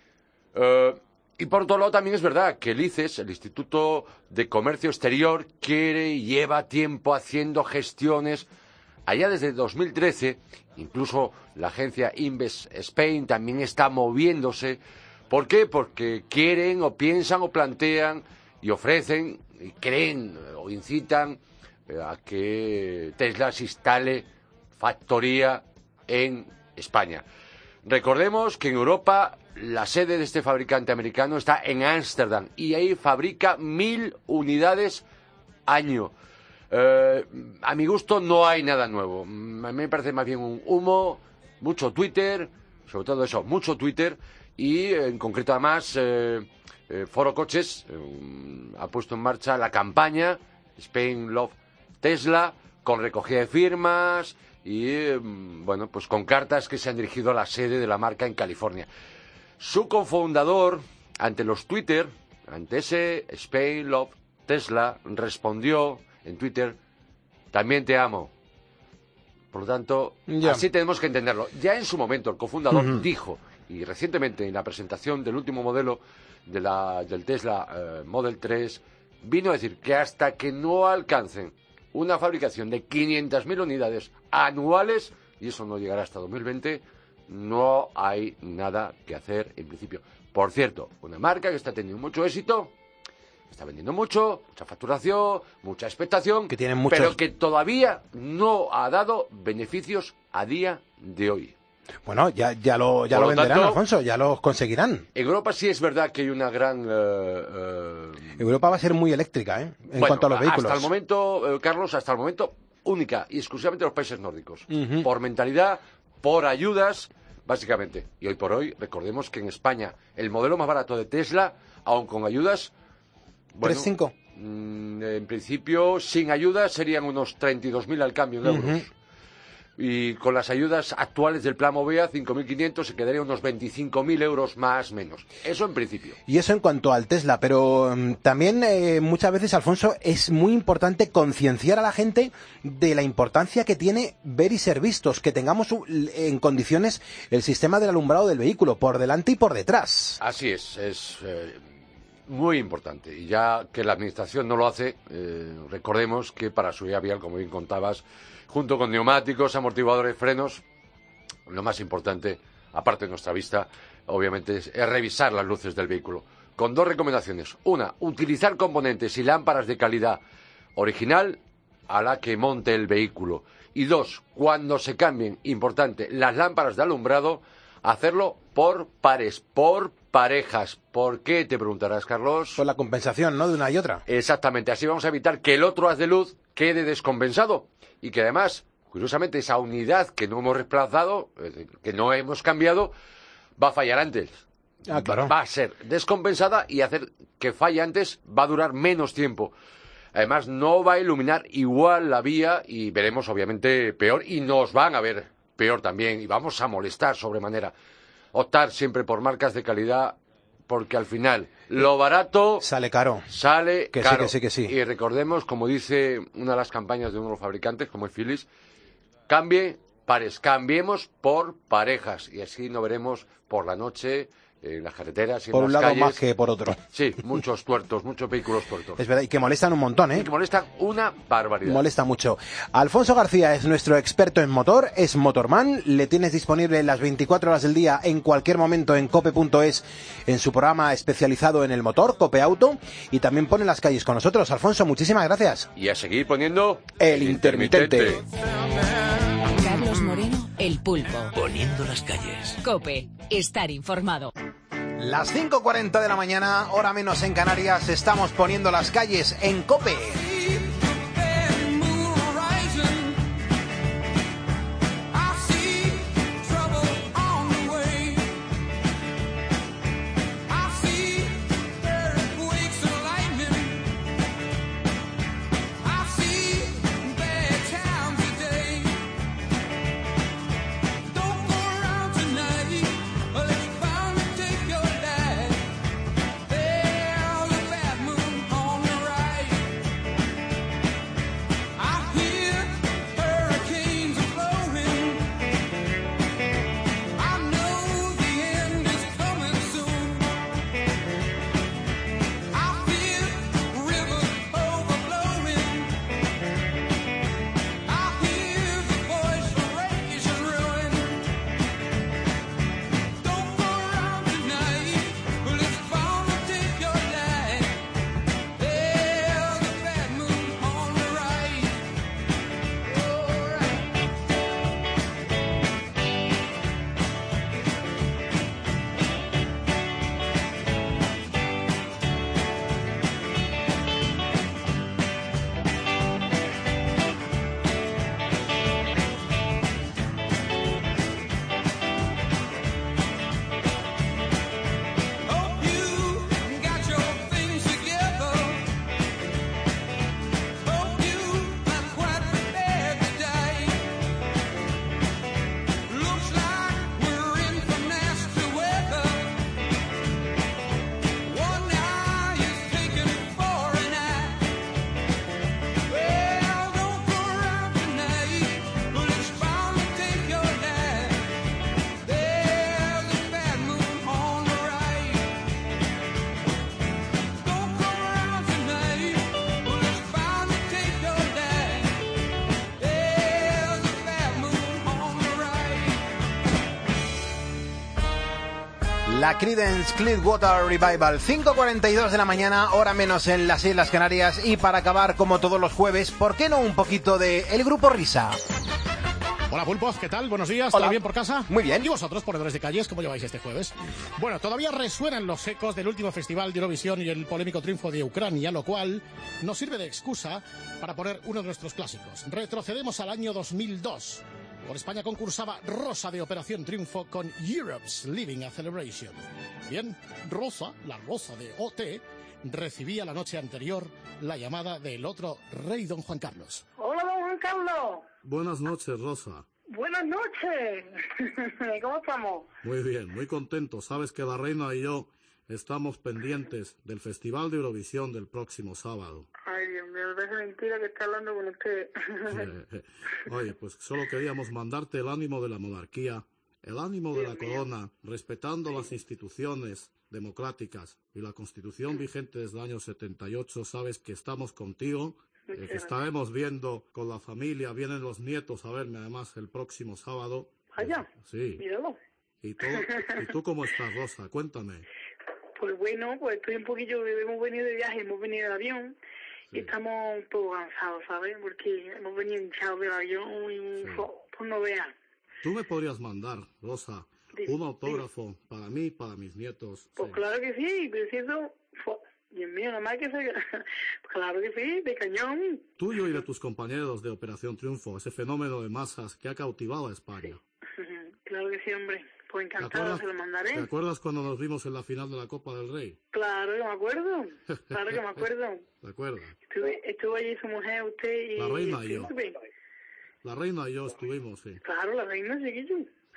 Uh, Y por otro lado también es verdad que el I C E S, el Instituto de Comercio Exterior, quiere y lleva tiempo haciendo gestiones. Allá desde dos mil trece, incluso la agencia Invest Spain también está moviéndose. ¿Por qué? Porque quieren o piensan o plantean y ofrecen y creen o incitan a que Tesla se instale factoría en España. Recordemos que en Europa la sede de este fabricante americano está en Ámsterdam y ahí fabrica mil unidades año. Eh, a mi gusto no hay nada nuevo. A mí me parece más bien un humo, mucho Twitter, sobre todo eso, mucho Twitter y en concreto además eh, eh, Foro Coches eh, ha puesto en marcha la campaña Spain Love Tesla con recogida de firmas y eh, bueno, pues con cartas que se han dirigido a la sede de la marca en California. Su cofundador, ante los Twitter, ante ese Spain Love Tesla, respondió en Twitter, también te amo. Por lo tanto, ya. Así tenemos que entenderlo. Ya en su momento el cofundador Uh-huh. dijo, y recientemente en la presentación del último modelo de la, del Tesla eh, Model tres, vino a decir que hasta que no alcancen una fabricación de quinientas mil unidades anuales, y eso no llegará hasta dos mil veinte, no hay nada que hacer en principio. Por cierto, una marca que está teniendo mucho éxito, está vendiendo mucho, mucha facturación, mucha expectación, que tienen muchos... pero que todavía no ha dado beneficios a día de hoy. Bueno, ya, ya lo, ya Por lo lo venderán, tanto, Alfonso, ya lo conseguirán. En Europa sí es verdad que hay una gran... eh, eh, Europa va a ser muy eléctrica, ¿eh? En bueno, cuanto a los vehículos. Hasta el momento, eh, Carlos, hasta el momento, única y exclusivamente los países nórdicos. Uh-huh. Por mentalidad, por ayudas, básicamente. Y hoy por hoy, recordemos que en España el modelo más barato de Tesla, aun con ayudas... Bueno, ¿tres cinco? Mm, en principio, sin ayudas serían unos treinta y dos mil al cambio en euros. Uh-huh. Y con las ayudas actuales del plan Movea, cinco mil quinientos, se quedaría unos veinticinco mil euros más menos. Eso en principio. Y eso en cuanto al Tesla, pero um, también eh, muchas veces, Alfonso, es muy importante concienciar a la gente de la importancia que tiene ver y ser vistos, que tengamos uh, en condiciones el sistema del alumbrado del vehículo, por delante y por detrás. Así es, es eh, muy importante. Y ya que la Administración no lo hace, eh, recordemos que para su seguridad vial, como bien contabas, junto con neumáticos, amortiguadores, frenos, lo más importante, aparte de nuestra vista, obviamente, es, es revisar las luces del vehículo. Con dos recomendaciones. Una, utilizar componentes y lámparas de calidad original a la que monte el vehículo. Y dos, cuando se cambien, importante, las lámparas de alumbrado, hacerlo por pares, por parejas. ¿Por qué? Te preguntarás, Carlos. Por la compensación, ¿no? De una y otra. Exactamente. Así vamos a evitar que el otro haz de luz quede descompensado. Y que además, curiosamente, esa unidad que no hemos reemplazado, eh, que no hemos cambiado, va a fallar antes. Ah, claro. Va a ser descompensada y hacer que falle antes va a durar menos tiempo. Además, no va a iluminar igual la vía y veremos, obviamente, peor. Y nos van a ver peor también. Y vamos a molestar sobremanera. Optar siempre por marcas de calidad, porque al final lo barato sale caro. Sale que caro. Sí, que sí, que sí. Y recordemos, como dice una de las campañas de uno de los fabricantes, como es Philips, cambie pares, cambiemos por parejas. Y así no veremos por la noche en las carreteras y por en un las lado calles. más que por otro. Sí, muchos tuertos, muchos vehículos tuertos. Es verdad, y que molestan un montón, ¿eh? Y que molestan una barbaridad. Molesta mucho. Alfonso García es nuestro experto en motor, es motorman, le tienes disponible las veinticuatro horas del día en cualquier momento en cope punto es, en su programa especializado en el motor, Cope Auto, y también pone las calles con nosotros. Alfonso, muchísimas gracias. Y a seguir poniendo el, el intermitente. intermitente. Carlos Moreno, El Pulpo. Poniendo las calles. Cope, estar informado. Las cinco cuarenta de la mañana, hora menos en Canarias, estamos poniendo las calles en Cope. La Creedence Clearwater Revival, cinco cuarenta y dos de la mañana, hora menos en las Islas Canarias. Y para acabar, como todos los jueves, ¿por qué no un poquito de El Grupo Risa? Hola Pulpos, ¿qué tal? Buenos días, Hola. ¿todo bien por casa? Muy bien. ¿Y vosotros, ponedores de calles, cómo lleváis este jueves? Bueno, todavía resuenan los ecos del último festival de Eurovisión y el polémico triunfo de Ucrania, lo cual nos sirve de excusa para poner uno de nuestros clásicos. Retrocedemos al año dos mil dos. Por España concursaba Rosa de Operación Triunfo con Europe's Living a Celebration. Bien, Rosa, la Rosa de O T, recibía la noche anterior la llamada del otro rey, don Juan Carlos. Hola, don Juan Carlos. Buenas noches, Rosa. Buenas noches. ¿Cómo estamos? Muy bien, muy contento. Sabes que la reina y yo estamos pendientes del Festival de Eurovisión del próximo sábado. Ay, Dios mío, me parece mentira que está hablando con usted. Eh, eh. Oye, pues solo queríamos mandarte el ánimo de la monarquía, el ánimo de la corona, respetando las instituciones democráticas y la Constitución vigente desde el año setenta y ocho. Sabes que estamos contigo. Eh, que estaremos viendo con la familia, vienen los nietos a verme además el próximo sábado. Vaya, sí. Míralo. ¿Y tú, ¿Y tú cómo estás, Rosa? Cuéntame. Pues bueno, pues estoy un poquillo, hemos venido de viaje, hemos venido de avión sí. y estamos un poco cansados, ¿sabes? Porque hemos venido hinchados del avión y sí. pues no veas. ¿Tú me podrías mandar, Rosa, sí, un autógrafo sí. para mí y para mis nietos? Pues sí. claro que sí, pero si eso... Y Dios mío, nada más que se... Claro que sí, de cañón. Tuyo y de tus compañeros de Operación Triunfo, ese fenómeno de masas que ha cautivado a España. Claro que sí, hombre. Pues encantado, se lo mandaré. ¿Te acuerdas cuando nos vimos en la final de la Copa del Rey? Claro que me acuerdo. Claro que me acuerdo. ¿Te acuerdas? Estuve, estuvo allí su mujer, usted y... La reina y y yo. La reina y yo estuvimos, sí. Claro, la reina, chiquillo.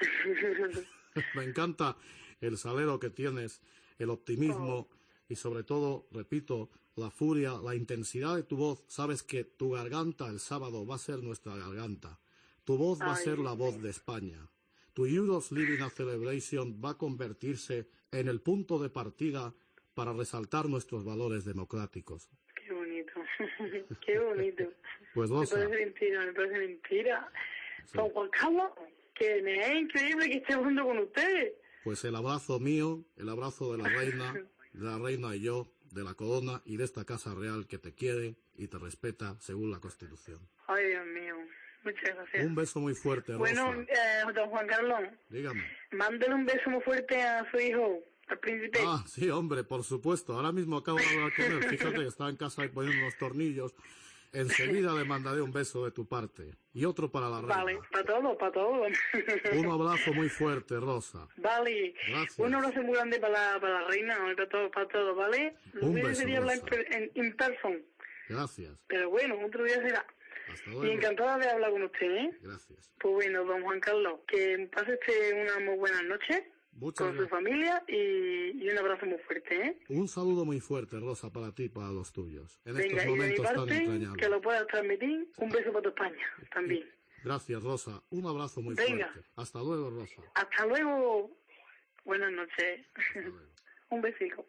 Me encanta el salero que tienes, el optimismo y sobre todo, repito, la furia, la intensidad de tu voz. Sabes que tu garganta el sábado va a ser nuestra garganta. Tu voz va a ser la voz de España. Tu Euros Living a Celebration va a convertirse en el punto de partida para resaltar nuestros valores democráticos. Qué bonito, qué bonito. Pues Rosa. Me parece mentira, me parece mentira. Sí. Don Juan Carlos, que me es increíble que esté hablando con usted. Pues el abrazo mío, el abrazo de la reina, de la reina y yo, de la corona y de esta casa real que te quiere y te respeta según la Constitución. Ay, Dios mío. Muchas gracias. Un beso muy fuerte, Rosa. Bueno, eh, don Juan Carlos. Dígame. Mándele un beso muy fuerte a su hijo, al príncipe. Ah, sí, hombre, por supuesto. Ahora mismo acabo de hablar con él. Fíjate que está en casa y poniendo unos tornillos. Enseguida le mandaré un beso de tu parte. Y otro para la reina. Vale, para todo, para todo. Un abrazo muy fuerte, Rosa. Vale. Gracias. Un abrazo muy grande para la, para la reina, para todo, para todo, ¿vale? Un Lo beso, sería hablar Rosa. en, en person. Gracias. Pero bueno, otro día será. Hasta luego. Y encantada de hablar con usted, ¿eh? Gracias. Pues bueno, don Juan Carlos, que pase usted una muy buena noche Muchas con gracias. su familia y, y un abrazo muy fuerte, ¿eh? Un saludo muy fuerte, Rosa, para ti y para los tuyos. En Venga, estos y de mi momentos tan parte, entrañables. que lo puedas transmitir, un beso para tu España también. Gracias, Rosa. Un abrazo muy Venga. fuerte. Hasta luego, Rosa. Hasta luego. Buenas noches. Un besico.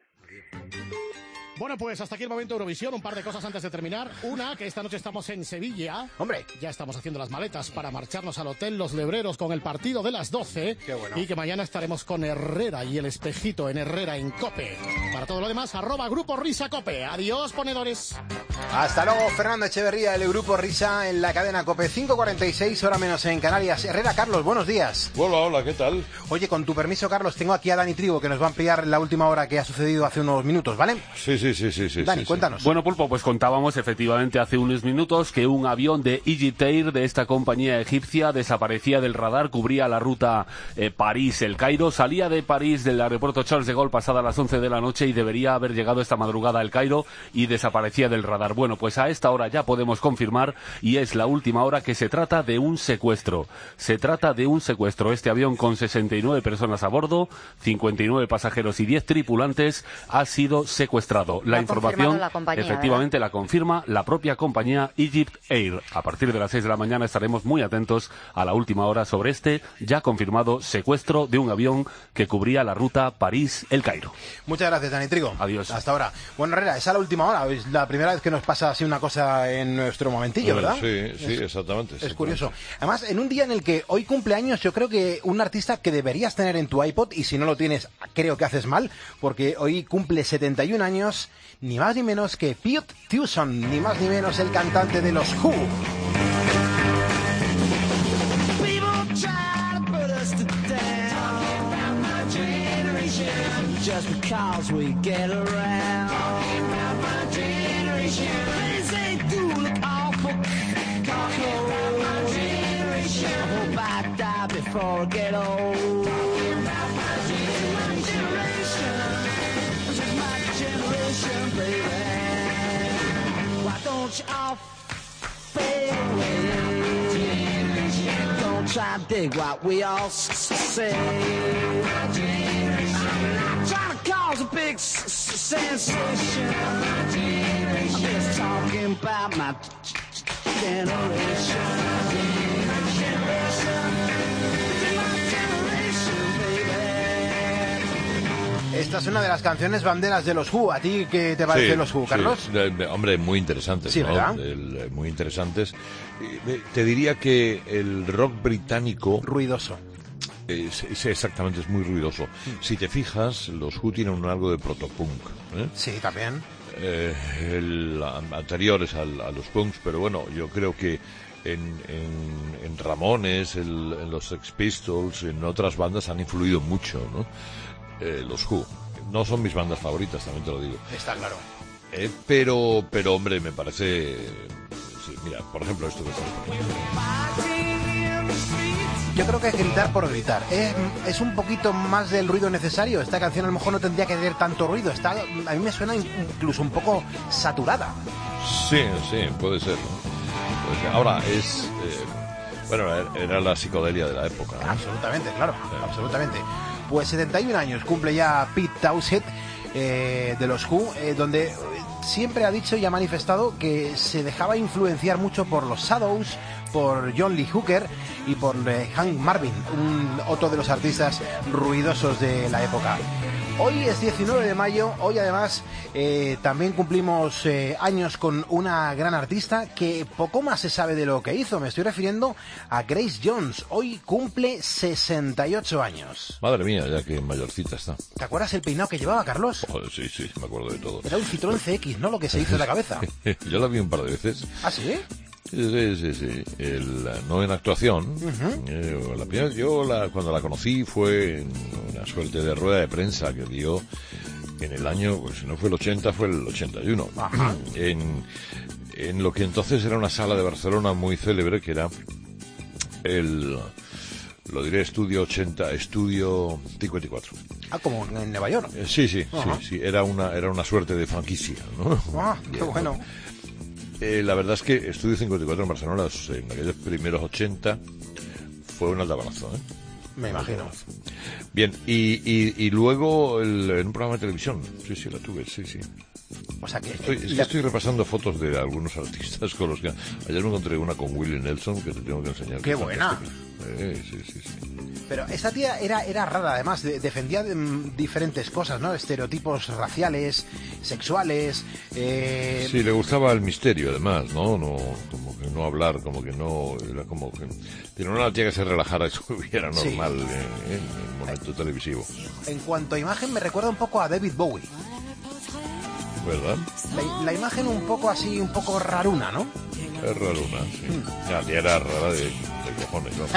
Bueno, pues hasta aquí el momento de Eurovisión. Un par de cosas antes de terminar. Una, que esta noche estamos en Sevilla. Hombre. Ya estamos haciendo las maletas para marcharnos al Hotel Los Lebreros con el partido de las doce. Qué bueno. Y que mañana estaremos con Herrera y el Espejito en Herrera en COPE. Para todo lo demás, arroba Grupo Risa COPE. Adiós, ponedores. Hasta luego, Fernando Echeverría, el Grupo Risa en la cadena COPE. cinco cuarenta y seis, hora menos en Canarias. Herrera, Carlos, buenos días. Hola, hola, ¿qué tal? Oye, con tu permiso, Carlos, tengo aquí a Dani Trigo, que nos va a ampliar la última hora que ha sucedido hace unos minutos, ¿vale? Sí, sí, sí, sí. sí Dani, sí, cuéntanos. Bueno, Pulpo, pues contábamos efectivamente hace unos minutos que un avión de Egypt Air, de esta compañía egipcia, desaparecía del radar, cubría la ruta eh, París-El Cairo, salía de París del aeropuerto Charles de Gaulle pasada las once de la noche y debería haber llegado esta madrugada al Cairo y desaparecía del radar. Bueno, pues a esta hora ya podemos confirmar, y es la última hora, que se trata de un secuestro. Se trata de un secuestro. Este avión con sesenta y nueve personas a bordo, cincuenta y nueve pasajeros y diez tripulantes, ha sido secuestrado. La información, la compañía, efectivamente, ¿verdad? La confirma la propia compañía Egypt Air. A partir de las seis de la mañana estaremos muy atentos a la última hora sobre este ya confirmado secuestro de un avión que cubría la ruta París-El Cairo. Muchas gracias, Dani Trigo. Adiós. Hasta ahora. Bueno, Herrera, esa es la última hora. Es la primera vez que nos pasa así una cosa en nuestro momentillo, ¿verdad? Sí, sí, es, exactamente. Es curioso. Además, en un día en el que hoy cumpleaños, yo creo que un artista que deberías tener en tu iPod, y si no lo tienes, creo que haces mal, porque hoy cumple setenta y un años, ni más ni menos que Pete Townsend, ni más ni menos el cantante de los Who. Just because we get around. Talking about my generation. Things they do look awful. Talking about my generation. I hope I die before I get old. Talking about my generation. This is my generation, baby. Why don't you all fade away? Generation. Don't try to dig what we all say. My generation. Trying to cause a big s- s- sensation. I'm just talking about my generation. Esta es una de las canciones banderas de los Who. ¿A ti qué te parece Sí, los Who, sí. Carlos? De- de- hombre, muy interesantes, Sí, ¿no? ¿verdad? El- muy interesantes. Eh, Te diría que el rock británico... Ruidoso. Es, es exactamente, es muy ruidoso. Si te fijas, los Who tienen un algo de protopunk, ¿eh? Sí, también. Eh, el, anteriores al, a los punks, pero bueno, yo creo que en, en, en Ramones, el, en los Sex Pistols, en otras bandas han influido mucho, ¿no? Eh, los Who. No son mis bandas favoritas, también te lo digo. Está claro. Eh, pero, pero hombre, me parece... Sí, mira, por ejemplo, esto que estamos poniendo. Yo creo que es gritar por gritar. Es, es un poquito más del ruido necesario. Esta canción a lo mejor no tendría que tener tanto ruido. Está, a mí me suena incluso un poco saturada. Sí, sí, puede ser, ¿no? Puede ser. Ahora, es... Eh, bueno, era la psicodelia de la época, ¿no? Absolutamente, claro, sí. absolutamente. Pues setenta y un años cumple ya Pete Townshend, eh, de los Who, eh, donde siempre ha dicho y ha manifestado que se dejaba influenciar mucho por los Shadows, por John Lee Hooker y por eh, Hank Marvin, un, otro de los artistas ruidosos de la época. Hoy es diecinueve de mayo, hoy además eh, también cumplimos eh, años con una gran artista que poco más se sabe de lo que hizo. Me estoy refiriendo a Grace Jones. Hoy cumple sesenta y ocho años. Madre mía, ya que mayorcita está. ¿Te acuerdas el peinado que llevaba, Carlos? Joder, sí, sí, me acuerdo de todo. Era un Citroën C X, ¿no? Lo que se hizo en la cabeza. Yo la vi un par de veces. ¿Ah, sí? Sí, sí, sí. El, no en actuación. Uh-huh. eh, la primera, yo la, cuando la conocí fue en una suerte de rueda de prensa que dio en el año, pues si no fue el ochenta, fue el ochenta y uno. Ajá. En, en lo que entonces era una sala de Barcelona muy célebre, que era el, lo diré, Estudio ochenta, Estudio cincuenta y cuatro. Ah, como en Nueva York. Eh, sí, sí, Ajá. sí, sí. Era una, era una suerte de franquicia, ¿no? Ah, qué bueno. Eh, la verdad es que Estudio cincuenta y cuatro en Barcelona, en aquellos primeros ochenta, fue un aldabonazo, ¿eh? Me imagino. Bien, y, y, y luego el, en un programa de televisión, sí, sí, la tuve, sí, sí. O sea que... Estoy, es que le... estoy repasando fotos de algunos artistas con los que... Ayer me encontré una con Willie Nelson que te tengo que enseñar. ¡Qué buena! Eh, sí, sí, sí. Pero esta tía era, era rara, además, de, defendía de, m, diferentes cosas, ¿no? Estereotipos raciales, sexuales... Eh... Sí, le gustaba el misterio, además, ¿no? No, como que no hablar, como que no... Era como que... Pero no una tía que se relajara y estuviera normal sí. en, en el momento televisivo. En cuanto a imagen, me recuerda un poco a David Bowie. ¿Verdad? La, la imagen un poco así, un poco raruna, ¿no? Es raruna, sí. Mm. La tía era rara de, de cojones, ¿no?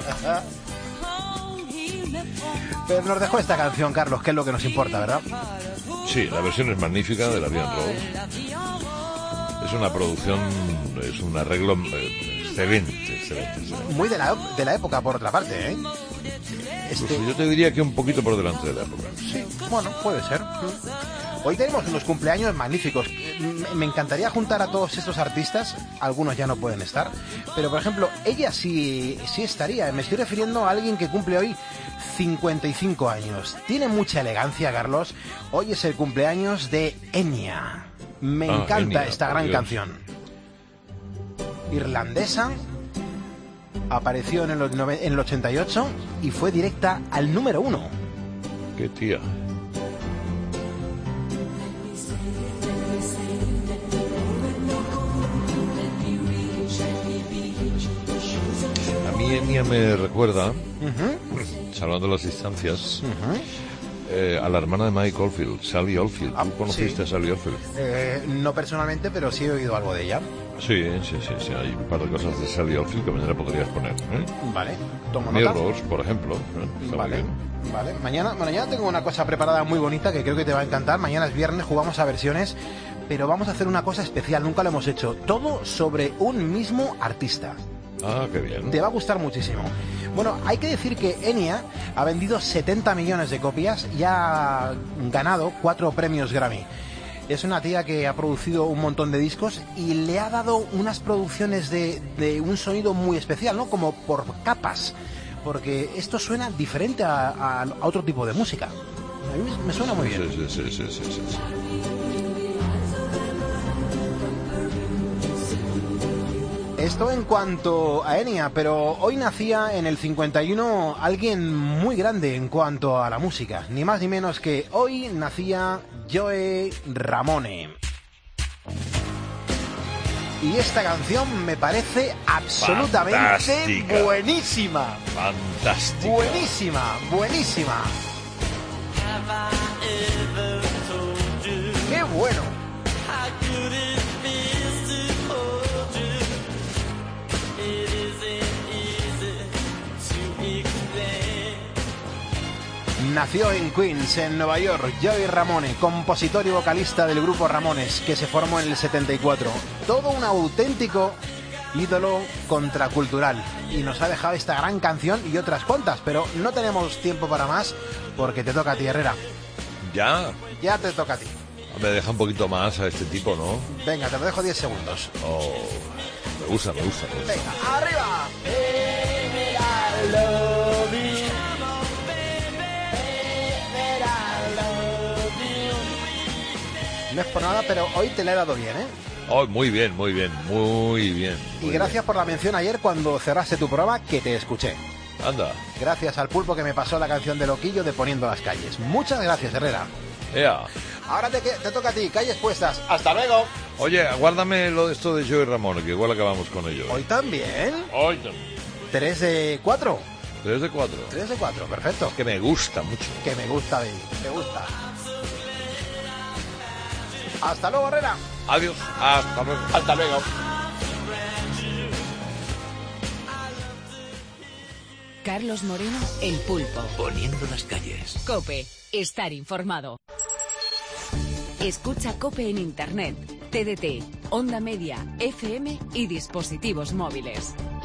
Pero nos dejó esta canción, Carlos, que es lo que nos importa, ¿verdad? Sí, la versión es magnífica de la Bien Rose. Es una producción, es un arreglo excelente, excelente, excelente. Muy de la, de la época, por otra parte, ¿eh? Este... Pues yo te diría que un poquito por delante de la época. Sí, bueno, puede ser. Hoy tenemos unos cumpleaños magníficos. Me encantaría juntar a todos estos artistas. Algunos ya no pueden estar. Pero, por ejemplo, ella sí, sí estaría. Me estoy refiriendo a alguien que cumple hoy cincuenta y cinco años. Tiene mucha elegancia, Carlos. Hoy es el cumpleaños de Enya. Me ah, encanta Enya, esta gran Dios. canción. Irlandesa. Apareció en el, en el ochenta y ocho y fue directa al número uno. ¡Qué tía! A mí Enya me recuerda, uh-huh. salvando las distancias, uh-huh. eh, a la hermana de Mike Oldfield, Sally Oldfield. ¿Tú ah, conociste sí. a Sally Oldfield? Eh, no personalmente, pero sí he oído algo de ella. Sí, sí, sí, sí, hay un par de cosas de Sally Oldfield que mañana podrías poner, ¿eh? Vale, tomo nota. Mirrors, por ejemplo. ¿eh? Vale, vale. Mañana, mañana tengo una cosa preparada muy bonita que creo que te va a encantar. Mañana es viernes, jugamos a versiones, pero vamos a hacer una cosa especial, nunca lo hemos hecho. Todo sobre un mismo artista. Ah, qué bien. Te va a gustar muchísimo. Bueno, hay que decir que Enya ha vendido setenta millones de copias y ha ganado cuatro premios Grammy. Es una tía que ha producido un montón de discos y le ha dado unas producciones de, de un sonido muy especial, ¿no? Como por capas, porque esto suena diferente a, a, a otro tipo de música. A mí me suena muy bien. Sí, sí, sí, sí, sí, sí. Esto en cuanto a Enya, pero hoy nacía en el cincuenta y uno alguien muy grande en cuanto a la música. Ni más ni menos que hoy nacía Joey Ramone. Y esta canción me parece absolutamente Fantástica. buenísima. Fantástica. Buenísima, buenísima. ¡Qué bueno! Nació en Queens, en Nueva York, Joey Ramone, compositor y vocalista del grupo Ramones, que se formó en el setenta y cuatro. Todo un auténtico ídolo contracultural. Y nos ha dejado esta gran canción y otras cuantas, pero no tenemos tiempo para más porque te toca a ti, Herrera. ¿Ya? Ya te toca a ti. Me deja un poquito más a este tipo, ¿no? Venga, te lo dejo diez segundos. Oh, me gusta, me gusta, me gusta. Venga, arriba. No es por nada, pero hoy te la he dado bien, ¿eh? Oh, muy bien, muy bien, muy bien. Muy y gracias bien. por la mención ayer cuando cerraste tu programa, que te escuché. Anda. Gracias al pulpo que me pasó la canción de Loquillo de Poniendo las Calles. Muchas gracias, Herrera. Ea. Ahora te, te toca a ti, calles puestas. ¡Hasta luego! Oye, aguárdame lo de esto de Joey Ramone, que igual acabamos con ello. ¿Hoy también? Hoy también. ¿Tres de cuatro? Tres de cuatro. Tres de cuatro, perfecto. Es que me gusta mucho. Que me gusta, baby, me gusta. Hasta luego, Herrera. Adiós. Hasta luego. Hasta luego. Carlos Moreno, El Pulpo. Poniendo las calles. COPE. Estar informado. Escucha COPE en Internet, T D T, Onda Media, F M y dispositivos móviles.